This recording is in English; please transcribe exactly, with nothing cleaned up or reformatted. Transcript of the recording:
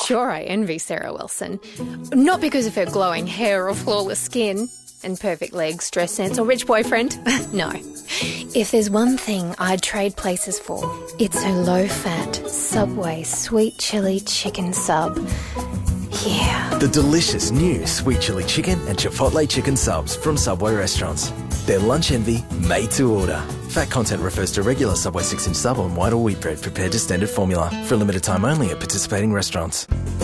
Sure, I envy Sarah Wilson. Not because of her glowing hair or flawless skin and perfect legs, dress sense or rich boyfriend. No. If there's one thing I'd trade places for, it's a low-fat Subway sweet chili chicken sub. Yeah. The delicious new sweet chili chicken and Chipotle chicken subs from Subway restaurants. They're lunch envy, made to order. Fat content refers to regular Subway six inch sub on white or wheat bread prepared to standard formula. For a limited time only at participating restaurants.